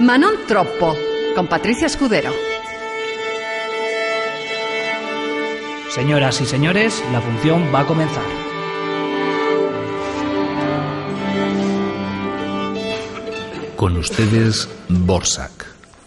Manon Troppo, con Patricia Escudero. Señoras y señores, la función va a comenzar. Con ustedes, Dvořák.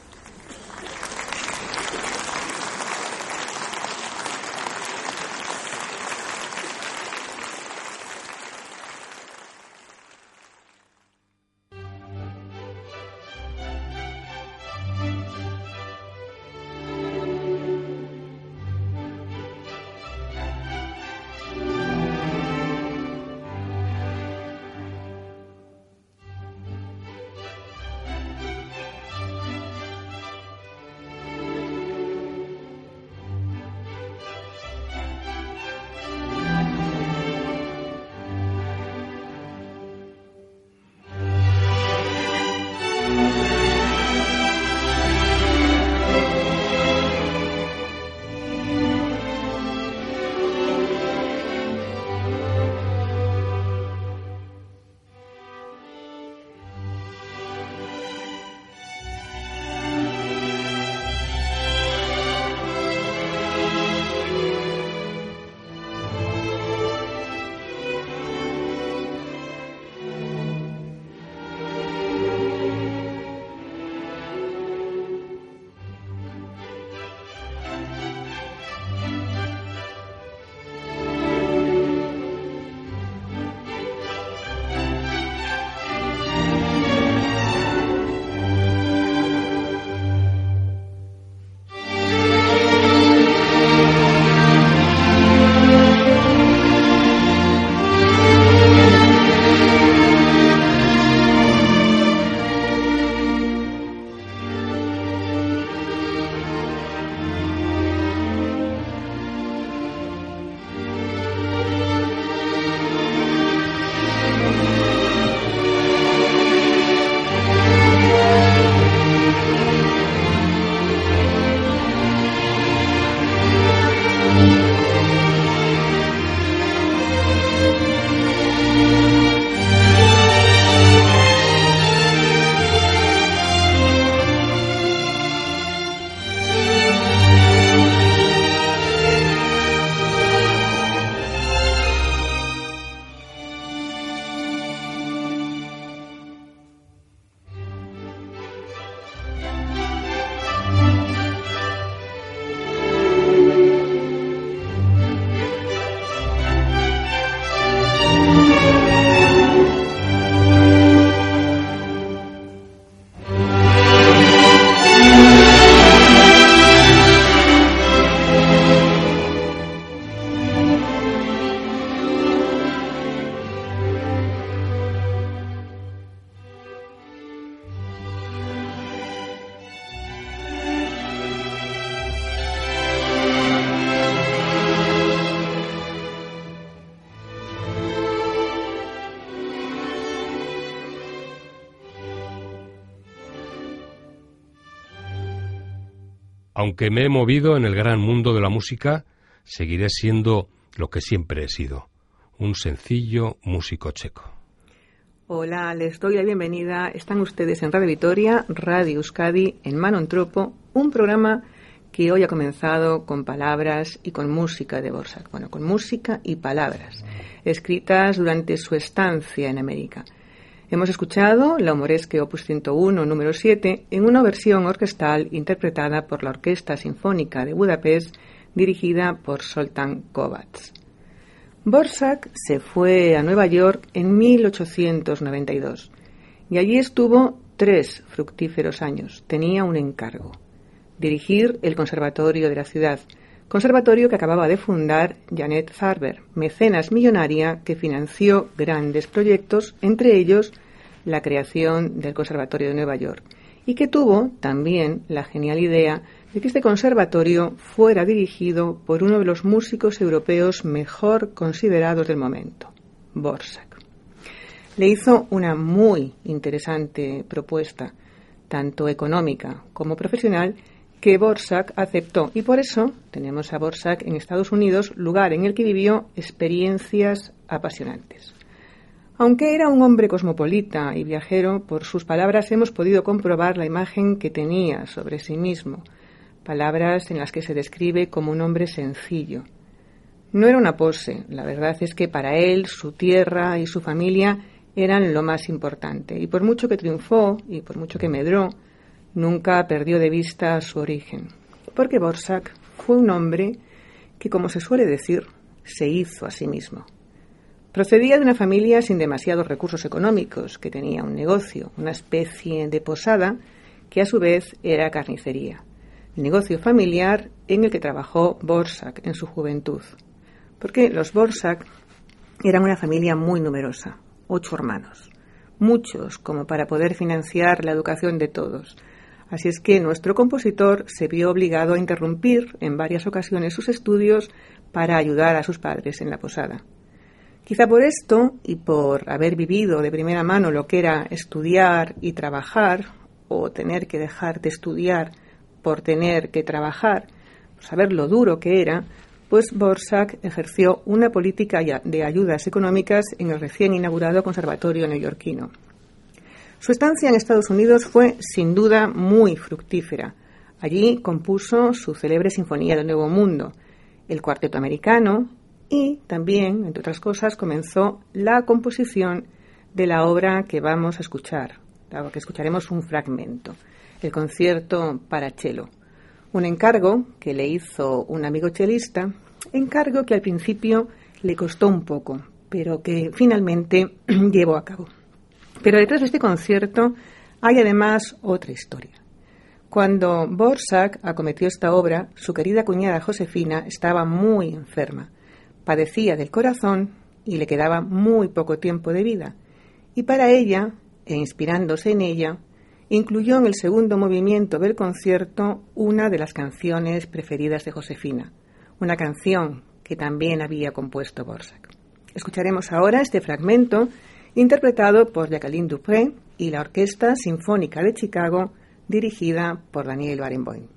Aunque me he movido en el gran mundo de la música, seguiré siendo lo que siempre he sido, un sencillo músico checo. Hola, les doy la bienvenida. Están ustedes en Radio Vitoria, Radio Euskadi, en Manon Troppo, un programa que hoy ha comenzado con palabras y con música de Dvořák. Bueno, con música y palabras, escritas durante su estancia en América. Hemos escuchado la Humoresque Opus 101, número 7, en una versión orquestal interpretada por la Orquesta Sinfónica de Budapest, dirigida por Zoltán Kovács. Dvořák se fue a Nueva York en 1892 y allí estuvo 3 fructíferos años. Tenía un encargo: dirigir el conservatorio de la ciudad, conservatorio que acababa de fundar Janet Farber, mecenas millonaria que financió grandes proyectos, entre ellos la creación del Conservatorio de Nueva York, y que tuvo también la genial idea de que este conservatorio fuera dirigido por uno de los músicos europeos mejor considerados del momento, Dvořák. Le hizo una muy interesante propuesta, tanto económica como profesional, que Dvořák aceptó, y por eso tenemos a Dvořák en Estados Unidos, lugar en el que vivió experiencias apasionantes. Aunque era un hombre cosmopolita y viajero, por sus palabras hemos podido comprobar la imagen que tenía sobre sí mismo, palabras en las que se describe como un hombre sencillo. No era una pose, la verdad es que para él su tierra y su familia eran lo más importante, y por mucho que triunfó y por mucho que medró, nunca perdió de vista su origen, porque Dvořák fue un hombre que, como se suele decir, se hizo a sí mismo. Procedía de una familia sin demasiados recursos económicos, que tenía un negocio, una especie de posada, que a su vez era carnicería. Negocio familiar en el que trabajó Dvořák en su juventud. Porque los Dvořák eran una familia muy numerosa, 8 hermanos, muchos como para poder financiar la educación de todos. Así es que nuestro compositor se vio obligado a interrumpir en varias ocasiones sus estudios para ayudar a sus padres en la posada. Quizá por esto, y por haber vivido de primera mano lo que era estudiar y trabajar, o tener que dejar de estudiar por tener que trabajar, saber lo duro que era, pues Dvořák ejerció una política de ayudas económicas en el recién inaugurado conservatorio neoyorquino. Su estancia en Estados Unidos fue, sin duda, muy fructífera. Allí compuso su célebre Sinfonía del Nuevo Mundo, el Cuarteto Americano, y también, entre otras cosas, comenzó la composición de la obra que vamos a escuchar, de la que escucharemos un fragmento, el Concierto para cello, un encargo que le hizo un amigo chelista, encargo que al principio le costó un poco, pero que finalmente llevó a cabo. Pero detrás de este concierto hay además otra historia. Cuando Dvořák acometió esta obra, su querida cuñada Josefina estaba muy enferma. Padecía del corazón y le quedaba muy poco tiempo de vida. Y para ella, e inspirándose en ella, incluyó en el segundo movimiento del concierto una de las canciones preferidas de Josefina, una canción que también había compuesto Dvořák. Escucharemos ahora este fragmento interpretado por Jacqueline Dupré y la Orquesta Sinfónica de Chicago, dirigida por Daniel Barenboim.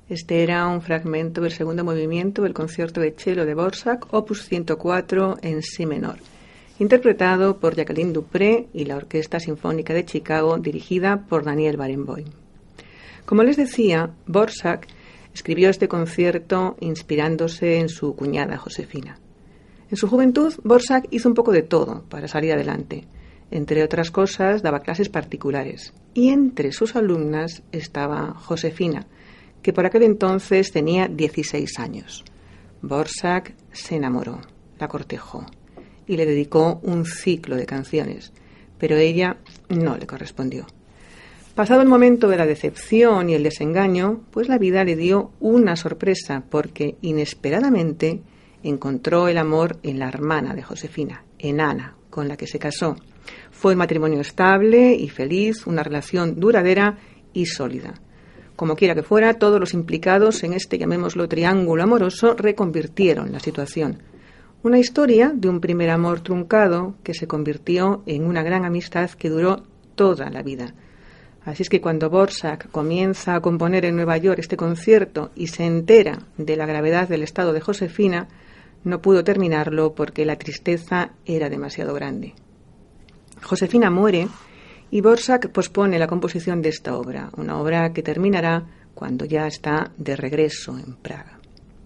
Este era un fragmento del segundo movimiento del concierto de cello de Dvořák, opus 104 en si menor, interpretado por Jacqueline Dupré y la Orquesta Sinfónica de Chicago, dirigida por Daniel Barenboim. Como les decía, Dvořák escribió este concierto inspirándose en su cuñada Josefina. En su juventud, Dvořák hizo un poco de todo para salir adelante. Entre otras cosas, daba clases particulares, y entre sus alumnas estaba Josefina, que por aquel entonces tenía 16 años. Dvořák se enamoró, la cortejó y le dedicó un ciclo de canciones, pero ella no le correspondió. Pasado el momento de la decepción y el desengaño, pues la vida le dio una sorpresa, porque inesperadamente encontró el amor en la hermana de Josefina, en Ana, con la que se casó. Fue un matrimonio estable y feliz, una relación duradera y sólida. Como quiera que fuera, todos los implicados en este, llamémoslo, triángulo amoroso, reconvirtieron la situación. Una historia de un primer amor truncado que se convirtió en una gran amistad que duró toda la vida. Así es que cuando Dvořák comienza a componer en Nueva York este concierto y se entera de la gravedad del estado de Josefina, no pudo terminarlo porque la tristeza era demasiado grande. Josefina muere y Dvořák pospone la composición de esta obra, una obra que terminará cuando ya está de regreso en Praga.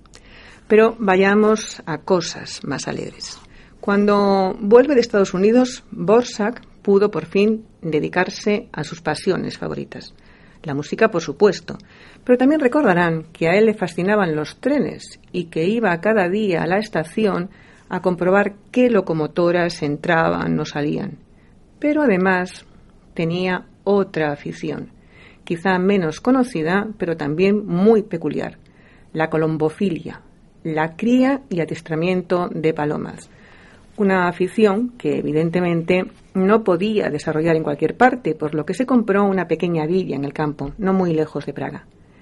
Pero vayamos a cosas más alegres. Cuando vuelve de Estados Unidos, Dvořák pudo por fin dedicarse a sus pasiones favoritas. La música, por supuesto, pero también recordarán que a él le fascinaban los trenes y que iba cada día a la estación a comprobar qué locomotoras entraban o salían. Pero además tenía otra afición, quizá menos conocida, pero también muy peculiar, la colombofilia, la cría y adiestramiento de palomas. Una afición que evidentemente no podía desarrollar en cualquier parte, por lo que se compró una pequeña villa en el campo, no muy lejos de Praga.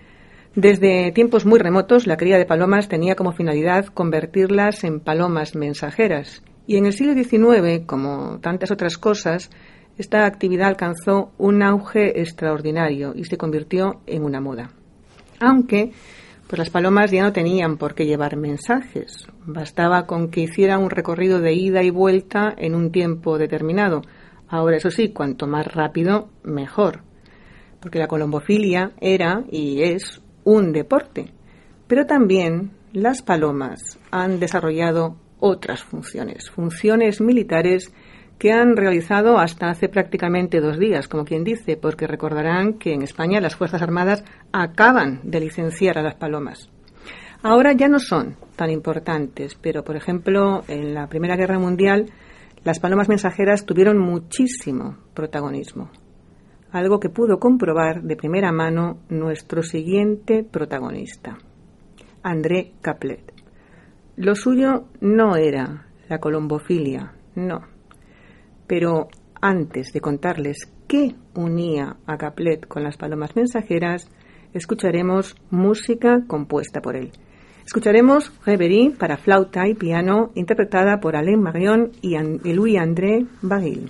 Desde tiempos muy remotos, la cría de palomas tenía como finalidad convertirlas en palomas mensajeras, y en el siglo XIX, como tantas otras cosas, esta actividad alcanzó un auge extraordinario y se convirtió en una moda. Aunque pues las palomas ya no tenían por qué llevar mensajes, bastaba con que hicieran un recorrido de ida y vuelta en un tiempo determinado. Ahora, eso sí, cuanto más rápido, mejor, porque la colombofilia era y es un deporte, pero también las palomas han desarrollado otras funciones militares que han realizado hasta hace prácticamente 2 días, como quien dice, porque recordarán que en España las Fuerzas Armadas acaban de licenciar a las palomas. Ahora ya no son tan importantes, pero por ejemplo en la Primera Guerra Mundial las palomas mensajeras tuvieron muchísimo protagonismo, algo que pudo comprobar de primera mano nuestro siguiente protagonista, André Caplet. Lo suyo no era la colombofilia, no. Pero antes de contarles qué unía a Caplet con las palomas mensajeras, escucharemos música compuesta por él. Escucharemos Reverie para flauta y piano, interpretada por Alain Marion y Louis-André Baril.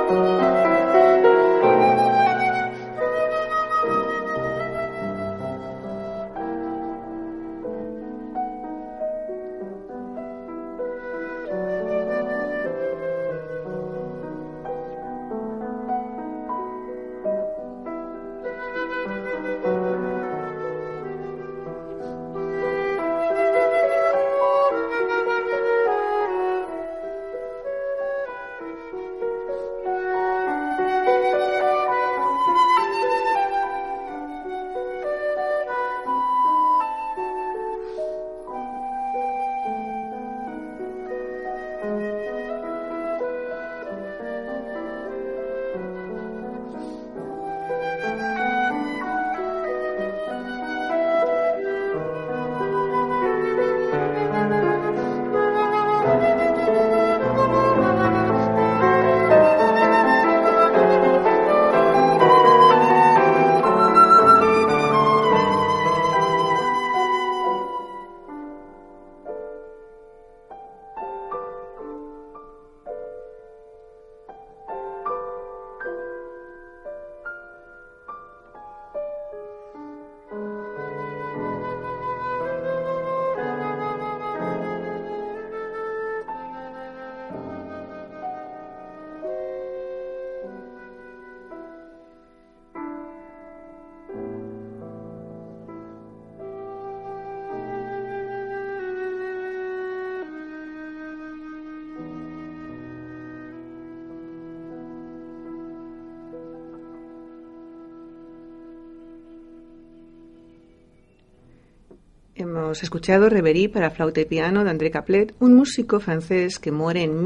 Hemos escuchado Reverie para flauta y piano de André Caplet, un músico francés que muere en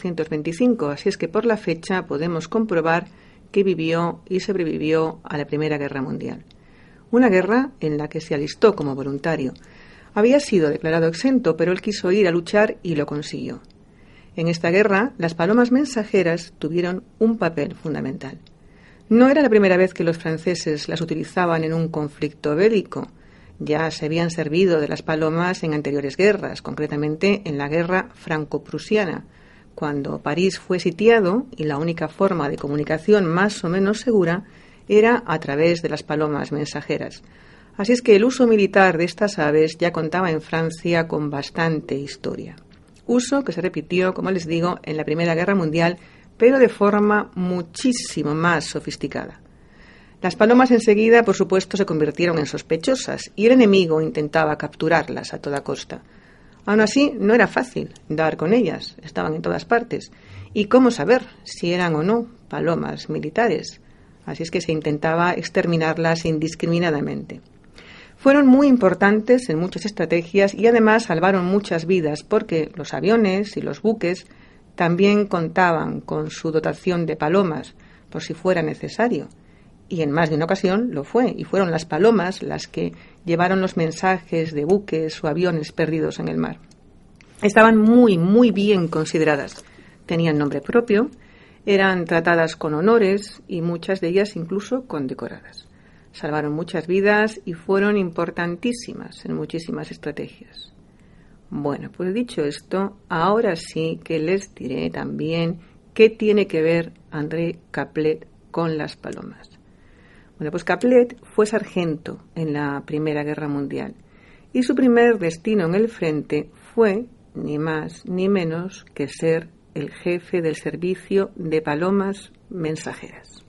1925, así es que por la fecha podemos comprobar que vivió y sobrevivió a la Primera Guerra Mundial. Una guerra en la que se alistó como voluntario. Había sido declarado exento, pero él quiso ir a luchar y lo consiguió. En esta guerra, las palomas mensajeras tuvieron un papel fundamental. No era la primera vez que los franceses las utilizaban en un conflicto bélico. Ya se habían servido de las palomas en anteriores guerras, concretamente en la guerra franco-prusiana, cuando París fue sitiado y la única forma de comunicación más o menos segura era a través de las palomas mensajeras. Así es que el uso militar de estas aves ya contaba en Francia con bastante historia. Uso que se repitió, como les digo, en la Primera Guerra Mundial, pero de forma muchísimo más sofisticada. Las palomas enseguida, por supuesto, se convirtieron en sospechosas y el enemigo intentaba capturarlas a toda costa. Aún así, no era fácil dar con ellas, estaban en todas partes. ¿Y cómo saber si eran o no palomas militares? Así es que se intentaba exterminarlas indiscriminadamente. Fueron muy importantes en muchas estrategias y además salvaron muchas vidas porque los aviones y los buques también contaban con su dotación de palomas por si fuera necesario. Y en más de una ocasión lo fue, y fueron las palomas las que llevaron los mensajes de buques o aviones perdidos en el mar. Estaban muy, muy bien consideradas. Tenían nombre propio, eran tratadas con honores y muchas de ellas incluso condecoradas. Salvaron muchas vidas y fueron importantísimas en muchísimas estrategias. Bueno, pues dicho esto, ahora sí que les diré también qué tiene que ver André Caplet con las palomas. Bueno, pues Caplet fue sargento en la Primera Guerra Mundial y su primer destino en el frente fue, ni más ni menos, que ser el jefe del servicio de palomas mensajeras.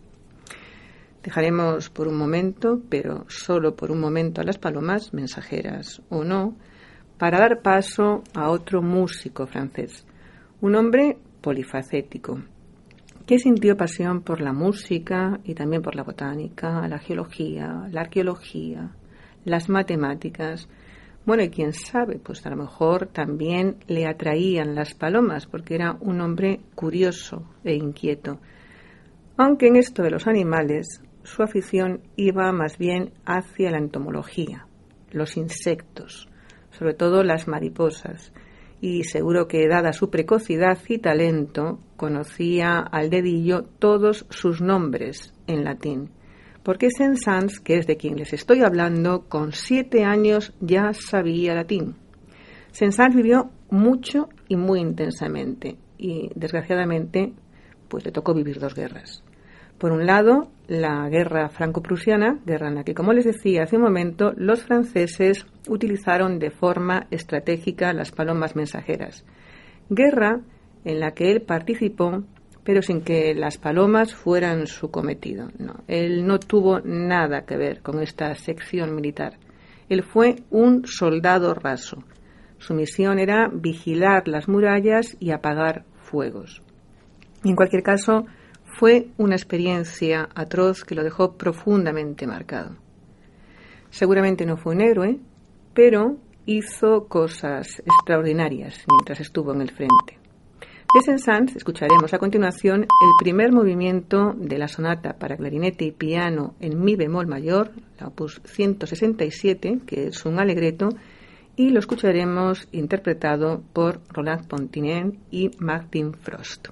Dejaremos por un momento, pero solo por un momento, a las palomas mensajeras o no, para dar paso a otro músico francés, un hombre polifacético, que sintió pasión por la música y también por la botánica, la geología, la arqueología, las matemáticas. Bueno, y quién sabe, pues a lo mejor también le atraían las palomas, porque era un hombre curioso e inquieto. Aunque en esto de los animales, su afición iba más bien hacia la entomología, los insectos, sobre todo las mariposas. Y seguro que, dada su precocidad y talento, conocía al dedillo todos sus nombres en latín. Porque Saint-Saëns, que es de quien les estoy hablando, con 7 años ya sabía latín. Saint-Saëns vivió mucho y muy intensamente, y desgraciadamente pues le tocó vivir dos guerras. Por un lado, la guerra franco-prusiana, guerra en la que, como les decía hace un momento, los franceses utilizaron de forma estratégica las palomas mensajeras. Guerra en la que él participó, pero sin que las palomas fueran su cometido. No, él no tuvo nada que ver con esta sección militar. Él fue un soldado raso. Su misión era vigilar las murallas y apagar fuegos. Y en cualquier caso, fue una experiencia atroz que lo dejó profundamente marcado. Seguramente no fue un héroe, pero hizo cosas extraordinarias mientras estuvo en el frente. De Saint-Saëns escucharemos a continuación el primer movimiento de la sonata para clarinete y piano en mi bemol mayor, la opus 167, que es un alegreto, y lo escucharemos interpretado por Roland Pontinien y Martin Frost.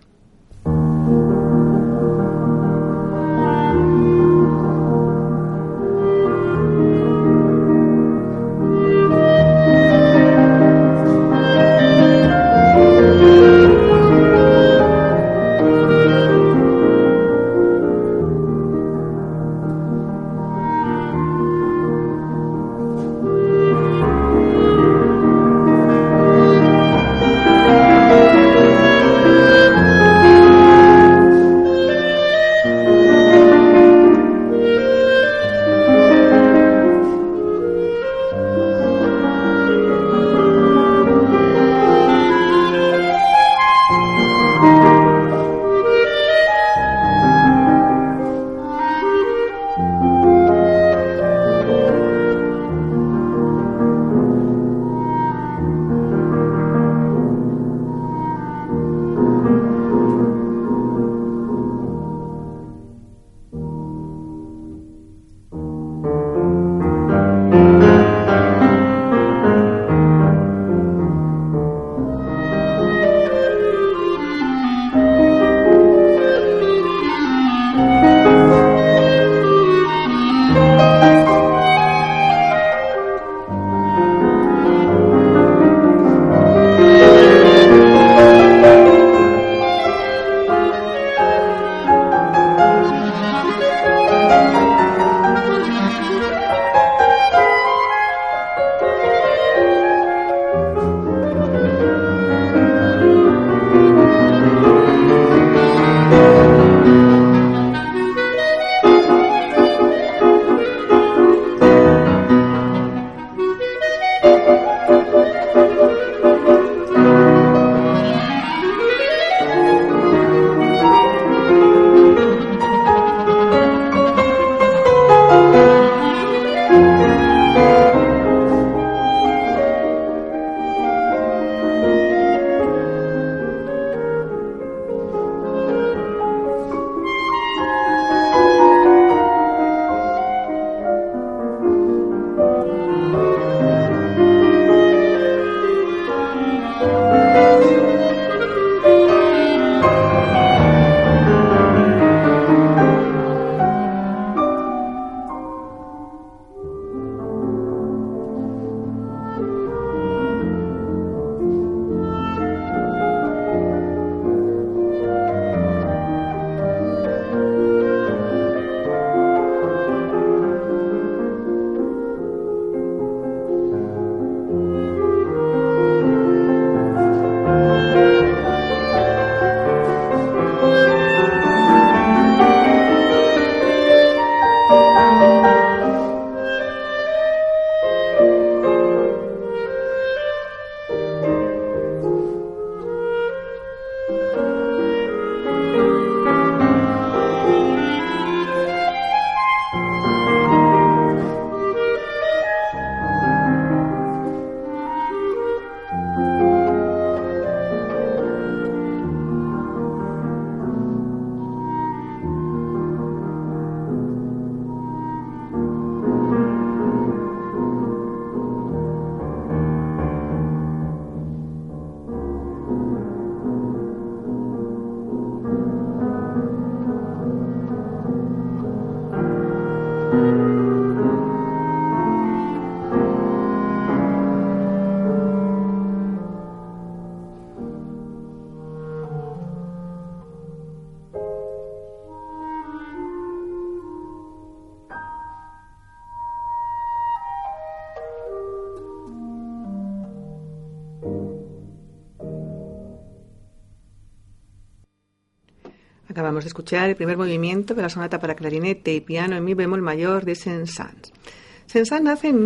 Acabamos de escuchar el primer movimiento de la sonata para clarinete y piano en mi bemol mayor de Saint-Saëns. Saint-Saëns nace en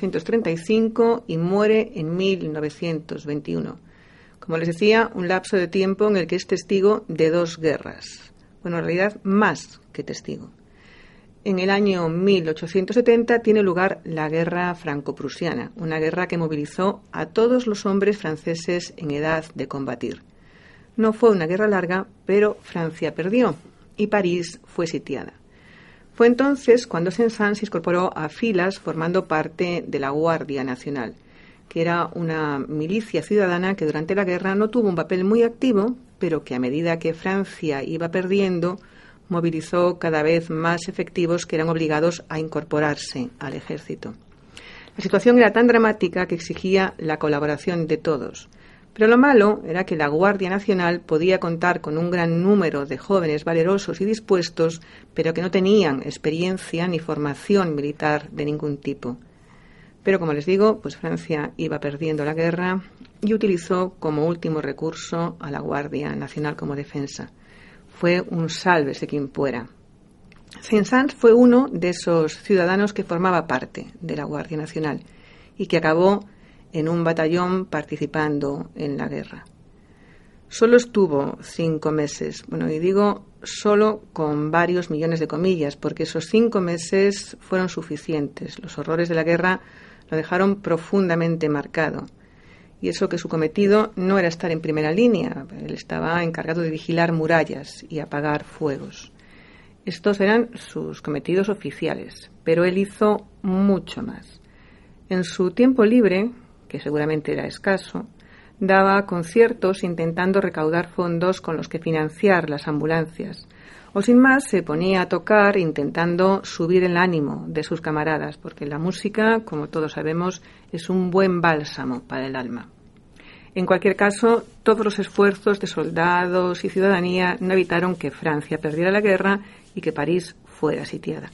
1835 y muere en 1921. Como les decía, un lapso de tiempo en el que es testigo de 2 guerras. Bueno, en realidad más que testigo. En el año 1870 tiene lugar la Guerra Franco-Prusiana, una guerra que movilizó a todos los hombres franceses en edad de combatir. No fue una guerra larga, pero Francia perdió y París fue sitiada. Fue entonces cuando Saint-Saëns se incorporó a filas formando parte de la Guardia Nacional, que era una milicia ciudadana que durante la guerra no tuvo un papel muy activo, pero que a medida que Francia iba perdiendo, movilizó cada vez más efectivos que eran obligados a incorporarse al ejército. La situación era tan dramática que exigía la colaboración de todos. Pero lo malo era que la Guardia Nacional podía contar con un gran número de jóvenes valerosos y dispuestos, pero que no tenían experiencia ni formación militar de ningún tipo. Pero como les digo, pues Francia iba perdiendo la guerra y utilizó como último recurso a la Guardia Nacional como defensa. Fue un sálvese quien pueda. Saint-Saëns fue uno de esos ciudadanos que formaba parte de la Guardia Nacional y que acabó en un batallón participando en la guerra. Solo estuvo 5 meses, y digo solo con varios millones de comillas, porque esos 5 meses fueron suficientes. Los horrores de la guerra lo dejaron profundamente marcado. Y eso que su cometido no era estar en primera línea, él estaba encargado de vigilar murallas y apagar fuegos. Estos eran sus cometidos oficiales, pero él hizo mucho más. En su tiempo libre, que seguramente era escaso, daba conciertos intentando recaudar fondos con los que financiar las ambulancias, o sin más se ponía a tocar intentando subir el ánimo de sus camaradas, porque la música, como todos sabemos, es un buen bálsamo para el alma. En cualquier caso, todos los esfuerzos de soldados y ciudadanía no evitaron que Francia perdiera la guerra y que París fuera sitiada.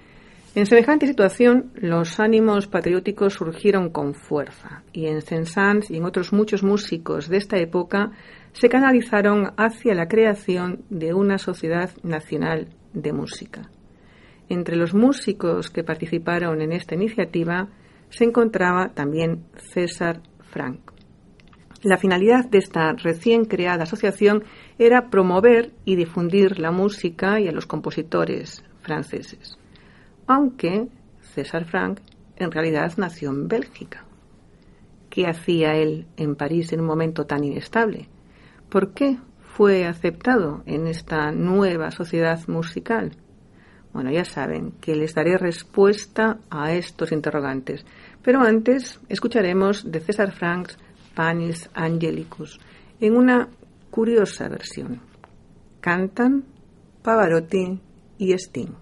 En semejante situación, los ánimos patrióticos surgieron con fuerza y en Saint-Saëns y en otros muchos músicos de esta época se canalizaron hacia la creación de una sociedad nacional de música. Entre los músicos que participaron en esta iniciativa se encontraba también César Franck. La finalidad de esta recién creada asociación era promover y difundir la música y a los compositores franceses. Aunque César Franck en realidad nació en Bélgica. ¿Qué hacía él en París en un momento tan inestable? ¿Por qué fue aceptado en esta nueva sociedad musical? Bueno, ya saben que les daré respuesta a estos interrogantes, pero antes escucharemos de César Franck Panis Angelicus en una curiosa versión. Cantan Pavarotti y Sting.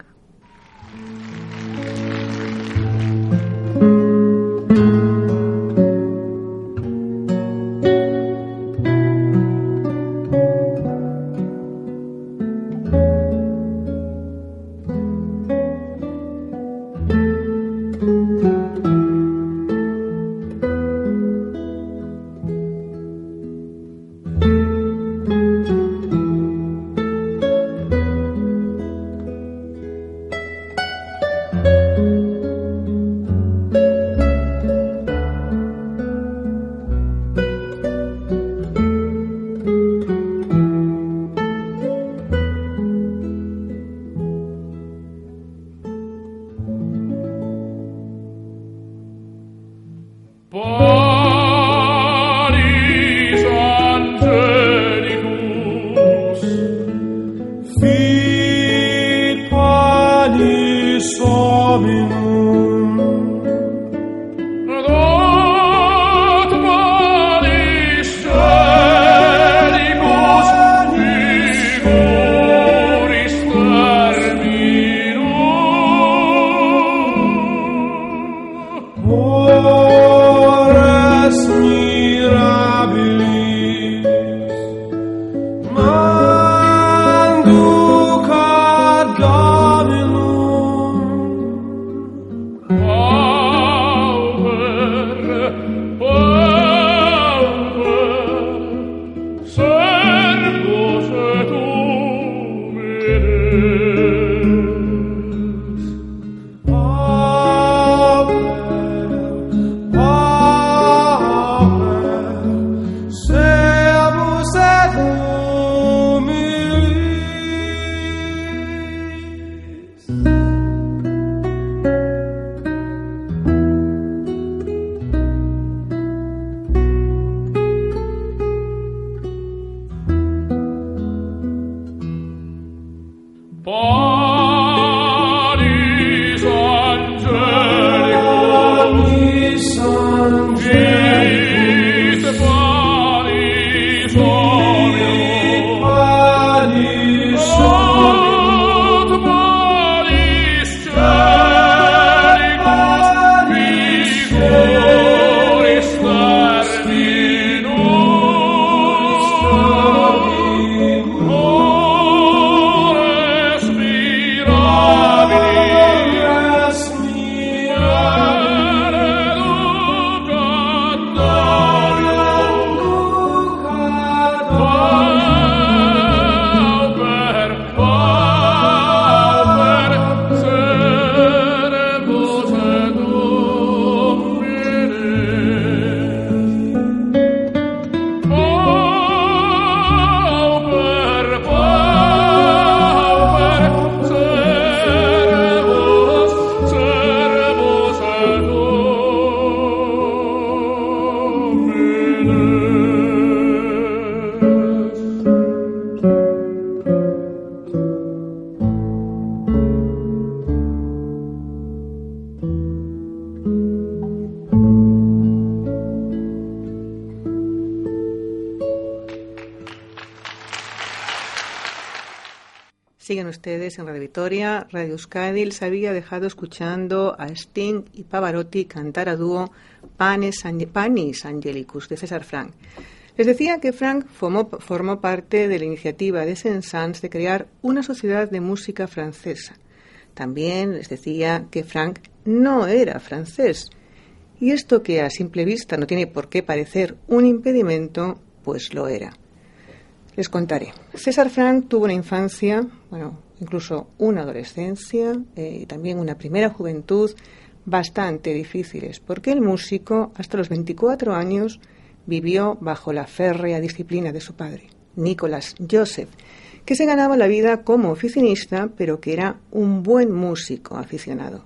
ustedes en Radio Vitoria, Radio Euskadi. Les había dejado escuchando a Sting y Pavarotti cantar a dúo Panis Angelicus de César Franck. Les decía que Franck formó parte de la iniciativa de Saint-Saëns de crear una sociedad de música francesa. También les decía que Franck no era francés. Y esto, que a simple vista no tiene por qué parecer un impedimento, pues lo era. Les contaré. César Franck tuvo una infancia, incluso una adolescencia y también una primera juventud bastante difíciles, porque el músico, hasta los 24 años, vivió bajo la férrea disciplina de su padre, Nicolas Joseph, que se ganaba la vida como oficinista, pero que era un buen músico aficionado.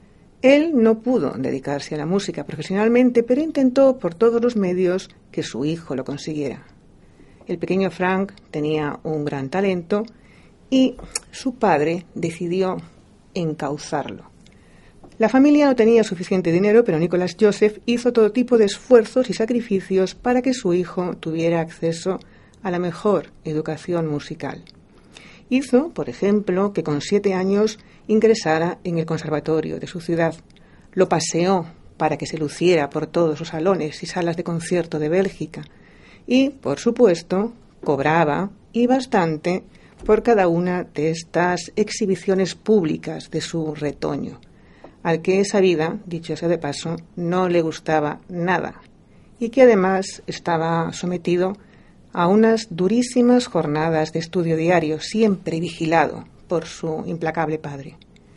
Él no pudo dedicarse a la música profesionalmente, pero intentó por todos los medios que su hijo lo consiguiera. El pequeño Franck tenía un gran talento y su padre decidió encauzarlo. La familia no tenía suficiente dinero, pero Nicolas Joseph hizo todo tipo de esfuerzos y sacrificios para que su hijo tuviera acceso a la mejor educación musical. Hizo, por ejemplo, que con 7 años ingresara en el conservatorio de su ciudad. Lo paseó para que se luciera por todos los salones y salas de concierto de Bélgica. Y, por supuesto, cobraba, y bastante, por cada una de estas exhibiciones públicas de su retoño, al que esa vida, dicho sea de paso, no le gustaba nada, y que además estaba sometido a unas durísimas jornadas de estudio diario, siempre vigilado por su implacable padre.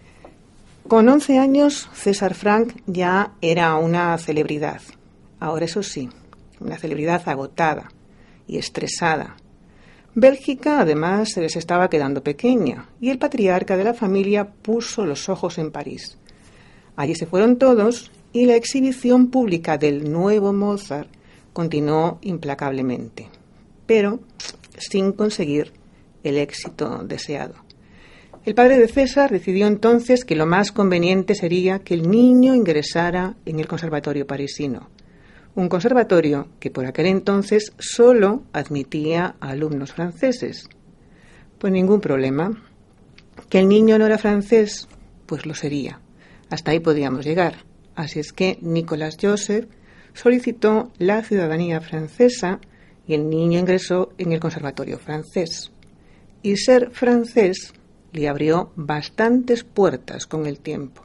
Con 11 años, César Franck ya era una celebridad. Ahora, eso sí, una celebridad agotada y estresada. Bélgica, además, se les estaba quedando pequeña, y el patriarca de la familia puso los ojos en París. Allí se fueron todos, y la exhibición pública del nuevo Mozart continuó implacablemente, pero sin conseguir el éxito deseado. El padre de César decidió entonces que lo más conveniente sería que el niño ingresara en el conservatorio parisino, un conservatorio que por aquel entonces solo admitía a alumnos franceses. Pues ningún problema. ¿Que el niño no era francés? Pues lo sería. Hasta ahí podíamos llegar. Así es que Nicolas Joseph solicitó la ciudadanía francesa y el niño ingresó en el conservatorio francés. Y ser francés le abrió bastantes puertas con el tiempo.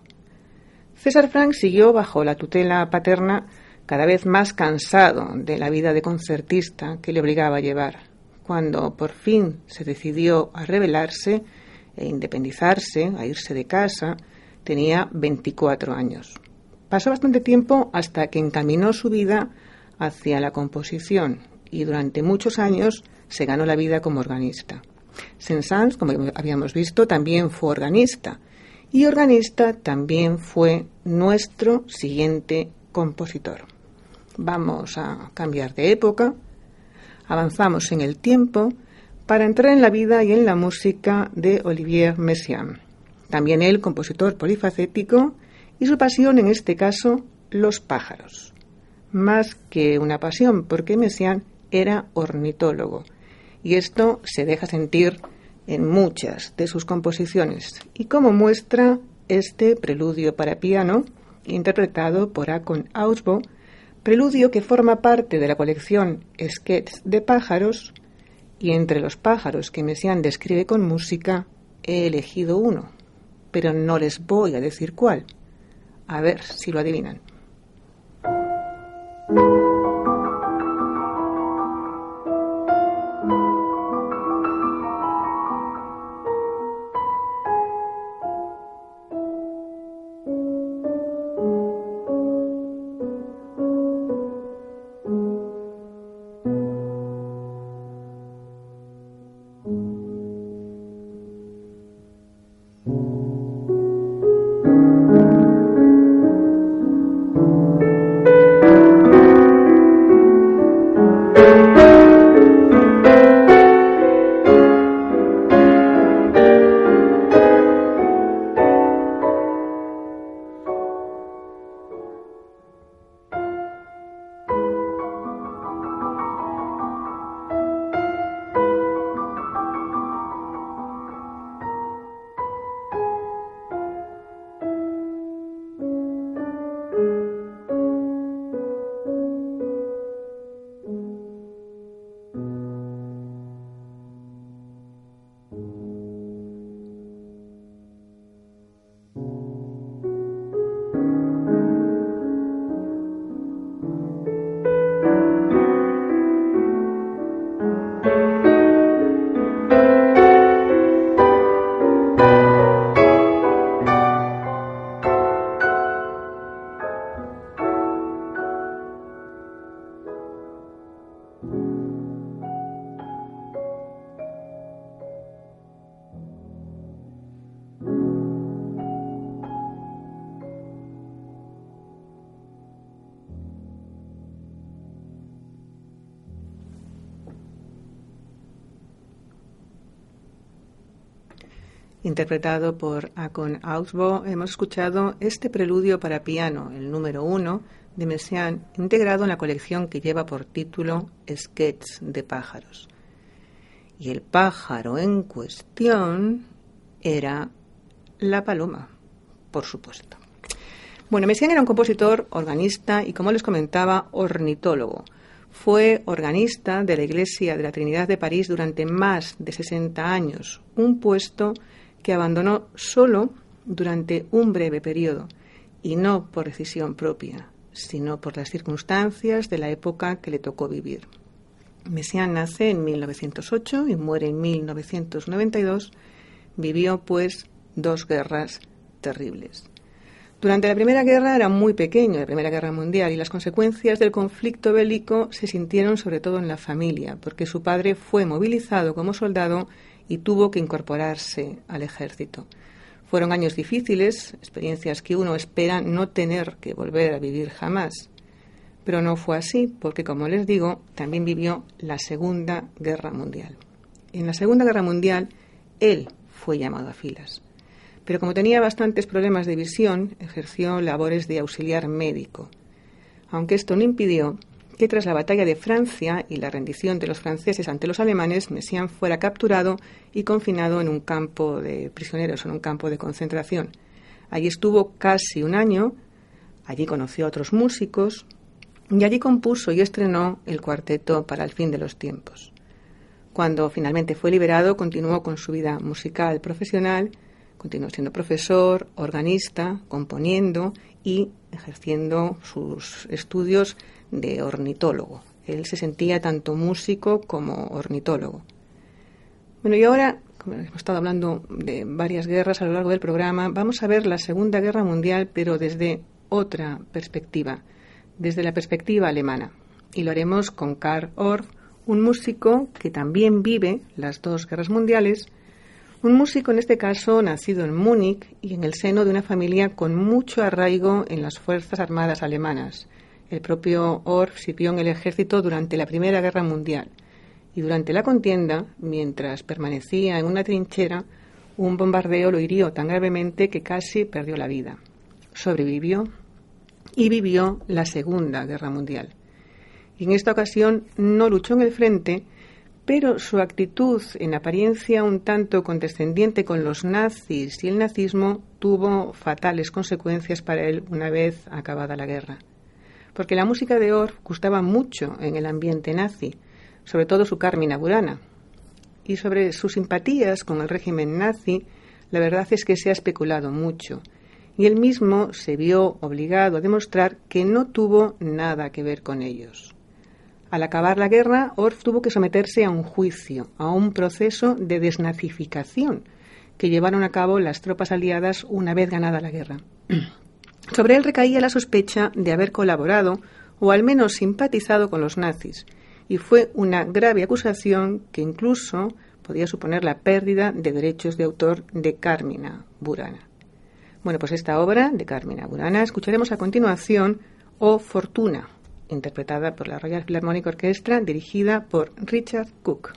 César Franck siguió bajo la tutela paterna, cada vez más cansado de la vida de concertista que le obligaba a llevar. Cuando por fin se decidió a rebelarse e independizarse, a irse de casa, tenía 24 años. Pasó bastante tiempo hasta que encaminó su vida hacia la composición y durante muchos años se ganó la vida como organista. Saint-Saëns, como habíamos visto, también fue organista, y organista también fue nuestro siguiente compositor. Vamos a cambiar de época, avanzamos en el tiempo para entrar en la vida y en la música de Olivier Messiaen. También él, compositor polifacético, y su pasión en este caso, los pájaros. Más que una pasión, porque Messiaen era ornitólogo, y esto se deja sentir en muchas de sus composiciones, y como muestra este preludio para piano, interpretado por Håkon Ausbo, preludio que forma parte de la colección Sketches de pájaros, y entre los pájaros que Messiaen describe con música, he elegido uno, pero no les voy a decir cuál. A ver si lo adivinan. interpretado por Håkon Ausbo, hemos escuchado este preludio para piano, el número 1 de Messiaen, integrado en la colección que lleva por título Sketches de pájaros. Y el pájaro en cuestión era la paloma, por supuesto. Bueno, Messiaen era un compositor, organista y, como les comentaba, ornitólogo. Fue organista de la Iglesia de la Trinidad de París durante más de 60 años, un puesto que abandonó solo durante un breve periodo, y no por decisión propia, sino por las circunstancias de la época que le tocó vivir. Messiaen nace en 1908 y muere en 1992. Vivió, pues, 2 guerras terribles. Durante la Primera Guerra era muy pequeño, la Primera Guerra Mundial, y las consecuencias del conflicto bélico se sintieron sobre todo en la familia, porque su padre fue movilizado como soldado y tuvo que incorporarse al ejército. Fueron años difíciles, experiencias que uno espera no tener que volver a vivir jamás. Pero no fue así, porque, como les digo, también vivió la Segunda Guerra Mundial. En la Segunda Guerra Mundial, él fue llamado a filas. Pero como tenía bastantes problemas de visión, ejerció labores de auxiliar médico. Aunque esto no impidió que tras la batalla de Francia y la rendición de los franceses ante los alemanes, Messiaen fuera capturado y confinado en un campo de prisioneros, en un campo de concentración. Allí estuvo casi un año, allí conoció a otros músicos y allí compuso y estrenó el cuarteto para el fin de los tiempos. Cuando finalmente fue liberado, continuó con su vida musical profesional. Continuó siendo profesor, organista, componiendo y ejerciendo sus estudios de ornitólogo. Él se sentía tanto músico como ornitólogo. Bueno, y ahora, como hemos estado hablando de varias guerras a lo largo del programa, vamos a ver la Segunda Guerra Mundial, pero desde otra perspectiva, desde la perspectiva alemana. Y lo haremos con Carl Orff, un músico que también vive las 2 guerras mundiales. Un músico, en este caso, nacido en Múnich y en el seno de una familia con mucho arraigo en las Fuerzas Armadas alemanas. El propio Orff sirvió en el ejército durante la Primera Guerra Mundial. Y durante la contienda, mientras permanecía en una trinchera, un bombardeo lo hirió tan gravemente que casi perdió la vida. Sobrevivió y vivió la Segunda Guerra Mundial. Y en esta ocasión no luchó en el frente, pero su actitud, en apariencia un tanto condescendiente con los nazis y el nazismo, tuvo fatales consecuencias para él una vez acabada la guerra. Porque la música de Orff gustaba mucho en el ambiente nazi, sobre todo su Carmina Burana. Y sobre sus simpatías con el régimen nazi, la verdad es que se ha especulado mucho. Y él mismo se vio obligado a demostrar que no tuvo nada que ver con ellos. Al acabar la guerra, Orff tuvo que someterse a un juicio, a un proceso de desnazificación que llevaron a cabo las tropas aliadas una vez ganada la guerra. Sobre él recaía la sospecha de haber colaborado o al menos simpatizado con los nazis, y fue una grave acusación que incluso podía suponer la pérdida de derechos de autor de Carmina Burana. Bueno, pues esta obra de Carmina Burana escucharemos a continuación, O Fortuna, interpretada por la Royal Philharmonic Orchestra, dirigida por Richard Cook.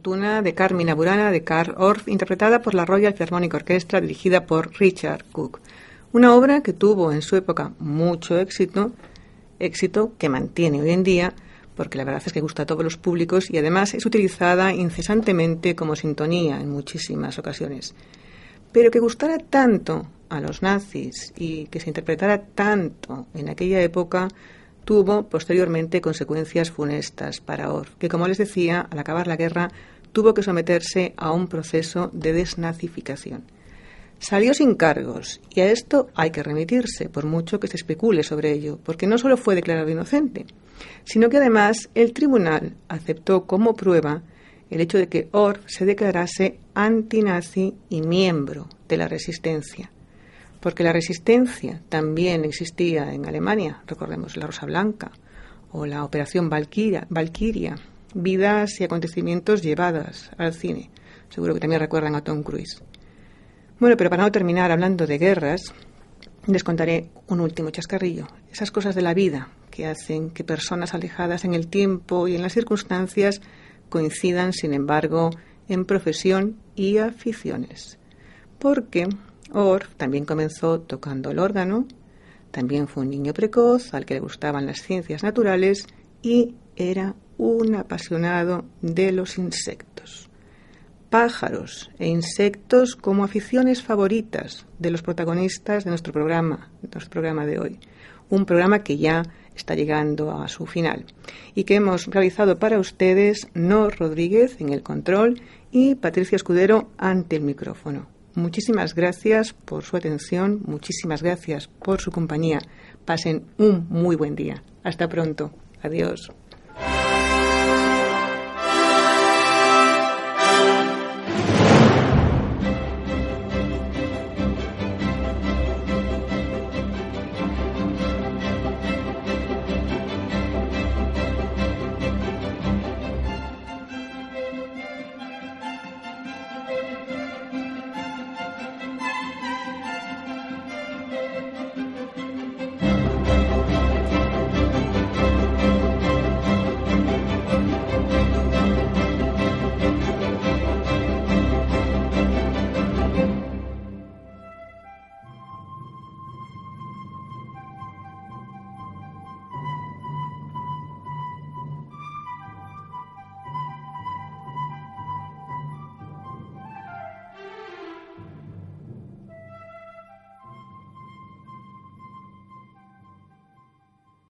Fortuna de Carmina Burana de Carl Orff, interpretada por la Royal Philharmonic Orchestra, dirigida por Richard Cook. Una obra que tuvo en su época mucho éxito que mantiene hoy en día, porque la verdad es que gusta a todos los públicos y además es utilizada incesantemente como sintonía en muchísimas ocasiones. Pero que gustara tanto a los nazis y que se interpretara tanto en aquella época tuvo posteriormente consecuencias funestas para Orff, que, como les decía, al acabar la guerra tuvo que someterse a un proceso de desnazificación. Salió sin cargos, y a esto hay que remitirse, por mucho que se especule sobre ello, porque no solo fue declarado inocente, sino que además el tribunal aceptó como prueba el hecho de que Orff se declarase antinazi y miembro de la resistencia. Porque la resistencia también existía en Alemania, recordemos la Rosa Blanca o la Operación Valquiria, vidas y acontecimientos llevadas al cine. Seguro que también recuerdan a Tom Cruise. Bueno, pero para no terminar hablando de guerras, les contaré un último chascarrillo. Esas cosas de la vida que hacen que personas alejadas en el tiempo y en las circunstancias coincidan, sin embargo, en profesión y aficiones. Porque Orff también comenzó tocando el órgano, también fue un niño precoz al que le gustaban las ciencias naturales y era un apasionado de los insectos. Pájaros e insectos como aficiones favoritas de los protagonistas de nuestro programa de hoy. Un programa que ya está llegando a su final y que hemos realizado para ustedes Nor Rodríguez en el control y Patricia Escudero ante el micrófono. Muchísimas gracias por su atención, muchísimas gracias por su compañía. Pasen un muy buen día. Hasta pronto. Adiós.